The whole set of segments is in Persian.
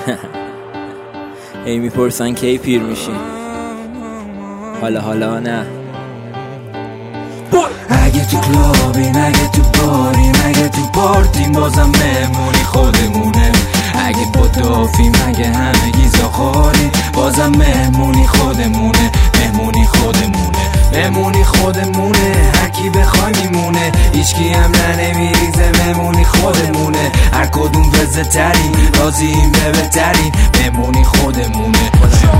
هی میپرسن کی پیر میشی، حالا نه. اگه تو کلابیم، اگه تو باریم، اگه تو پارتیم، بازم مهمونی خودمونه. اگه پدافیم، اگه همه گیزاخاریم، بازم مهمونی خودمونه. مهمونی خودمونه، مهمونی خودمونه. هرکی بخوای میمونه، هیچکی هم نمیریزه. مهمونی خودمونه. هر کدوم وزه ترین، راضیم به بهترین. مهمونی خودمونه.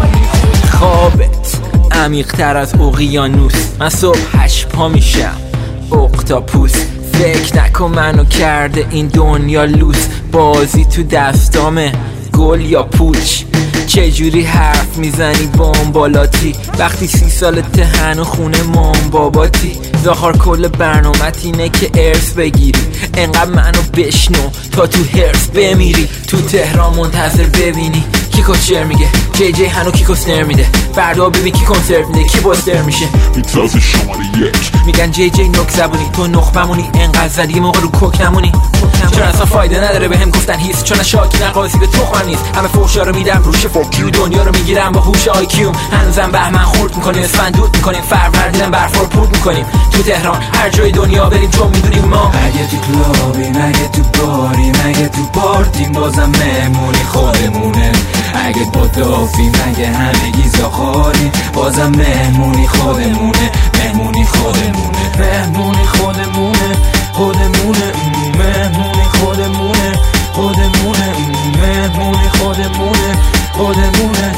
خوابت عمیق تر از اقیانوس، من صبح 8 پا میشم اقتاپوس. فکر نکن منو کرده این دنیا لوس، بازی تو دستامه گل یا پوچ. چجوری حرف میزنی بامبالاتی وقتی 30 سال تهن و خونه مام باباتی؟ ظاهر کل برنامت اینه که ارث بگیری، انقدر منو بشنو تا تو هرس بمیری. تو تهران منتظر ببینی کی کوچر میگه، جی جی هنو کی کوسنر میده، فردا ببین کی کنسرت میده، کی باستر میشه. میتراز شماره 1 میگن جی جی نک زبونی، تو نخبمونی انقدر زدی موقع رو کوک نمونی. چون اصلا فایده نداره به هم گفتن هیست، چون شاکی نقاسی به تخمم نیست. همه فوشا رو میدم روش فوکیو، دنیا رو میگیرم با هوش آیکیو. هنوزم بهمن خورد میکنیم، اسفند دود میکنیم، فروردینم برفا رو پود میکنیم. تو تهران هر جای دنیا بریم چون میدونیم ما اگه تو کلابیم، اگه تو باریم، اگه تو پارتیم، بازم مهمونی خودمونه. اگه پدافیم، اگه همه گیزاخاریم، بازم مهمونی خودمونه. مهمونی خودمونه، مهمونی خودمونه. خودمونه، مهمونی خودمونه. خودمونه، مهمونی خودمونه. خودمونه،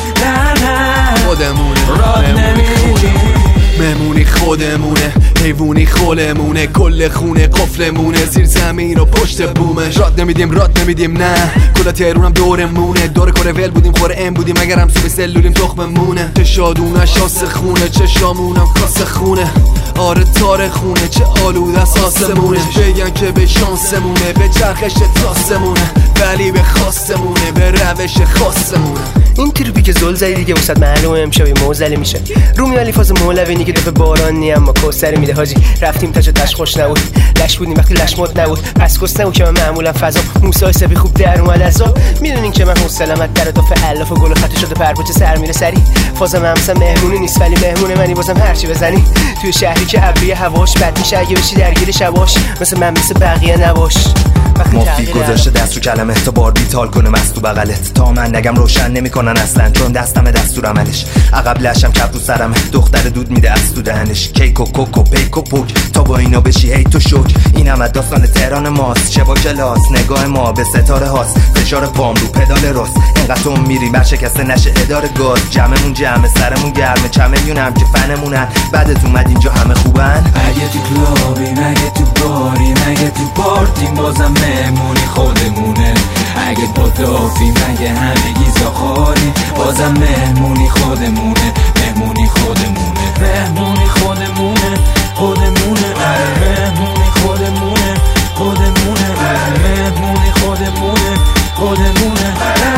نه خودمونه. راد نمیدیم، مهمونی خودمونه. حیوونی خولمونه، کل خونه قفلمونه، زیر زمین و پشت بومش. راد نمیدیم نه، کل تهرونم دورمونه. دور کره ول بودیم خوره ام بودیم، اگرم سوب سلولیم تخممونه. چه شادونه شاس خونه، چه شامونم کاس خونه. آره تاره خونه، چه آلود از آسمونه. بگن که به شانسمونه، به چرخش تاسمونه، ولی به خواستمونه، به روش خاصمونه. این تریپی که زل زدی دیگه وسط معلومه امشب موزلی میشه. رومی علی فاز مولوینی که دفعه بارانی اما کوسری میده حاجی. رفتیم تا تاش خوش نبود، لش بودیم وقتی لش مد نبود. پس کس نبود که من معمولا فضا موسی سبی خوب در اومد ازا. میدونین که من حوصله‌مت در دفعه الاف و گل خط شده پرپوچه سر میره سری. فازم همسا مهمونی نیست ولی مهمون منی، بازم هرچی بزنی. توی شهری که ابری هواش بد میشه اگه بشی درگیر شواش. مثل من مثل بقیه نباش. مافی گذاشته دست رو کلمه تا بار بیتال کنه مست تو بغلت. تا من نگم روشن نمیکنن اصلا، چون دستم دستور عملش. عقب لشم کپ رو سرمه، دختر دود میده از تو دهنش. کیک و کوک و پیک و پوک، تا با اینا بشی هی تو شوک. این هم داستان تهران ماست، چه با کلاس نگاه ما به ستاره هاست. فشار پام رو پدال راست، انقدر تو میری برشکسته نشه اداره گاز. جمعمون جمعه سرمون گرمه، چملیونم که فنمونن. بعدت اومد اینجا همه خوبن. اگه تو کلابیم، اگه تو باریم، اگه تو پارتیم، بازم مهمونی خودمونه. اگه پدافیم، اگه همه گیزاخاریم، بازم مهمونی خودمونه. مهمونی خودمونه، مهمونی خودمونه. خودمونه، مهمونی خودمونه. خودمونه، مهمونی خودمونه. خودمونه،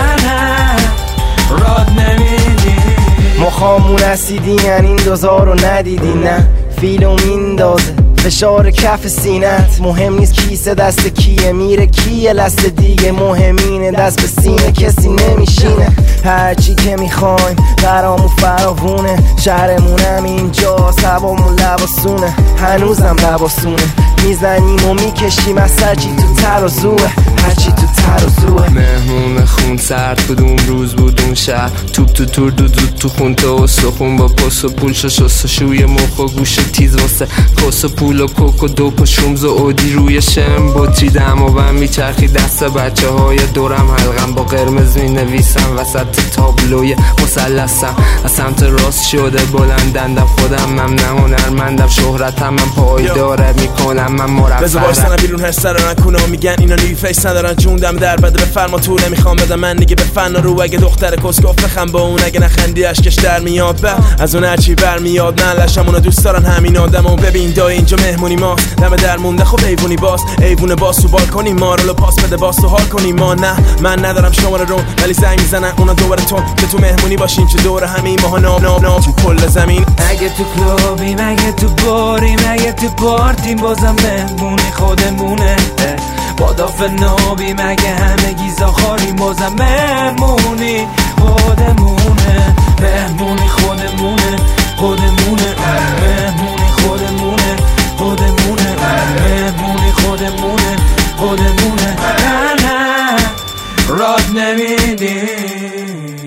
نه راد نمیدیم. مخامون اسیدین این دوزار رو ندیدی نه. فیلو میندازه فشار کف سینت. مهم نیست کیسه دست کیه، میره کیه لست دیگه. مهمینه دست به سینه کسی نمیشینه. هرچی که میخوایم برامون فراوونه. شهرمونم اینجاست، هوامون لباسونه. هنوزم لباسونه، میزنیم و میکشیم از هرچی تو ترازوه. هرچی تو ترازوه. مهمون خون سرد کدوم روز بود اون شهر. توپ تو تور دود تو خون تا استخون. با پس و پول شست شوی مخ و گوش تیز واسه پس و پول و کوک و دوپ و شومز و اودی. روی شم بطری دم و بم میچرخی دست بچه های دورم. حلقم با قرمز می نویسم وسط تابلوی مثلثم. از سمت راست شده بلندندم، خودم من نه هنرمندم. شهرتم من پایداره میکنم من مرفرم. بذار بارستنم بیرون هر سر نکنه. میگن اینا نیو فیس ندارن، جون دم در بده به فرما طوله. میخوام بدم من دیگه به فن رو. اگه دختر کسکوف بخم با اون، اگه نخندی اشکش در میاد. به از اون هرچی برمیاد. من لشم اونو دوست دارن همین آدمو. ببین دای اینجا مهمونی ماست، دم در مونده خب ایوونی باز. ایوونه باز تو بالکنی ما رو پاس بده باز تو حال کنی. ما نه من ندارم شماره رو، ولی زنگ میزنن اونا دوبارتون که تو مهمونی باشین. چه دور همین ماها نام تو کل زمین. اگه تو کلابیم، اگه تو باریم، اگه تو پارتیم، بازم مهمونی خودمونه. باداف نابی مگه همه گیزا خاریم بازم مهمونی خودمونه مهمونی خودمونه خودمونه مهمونی خودمونه خودمونه مهمونی خودمونه خودمونه نه نه راد نمیدیم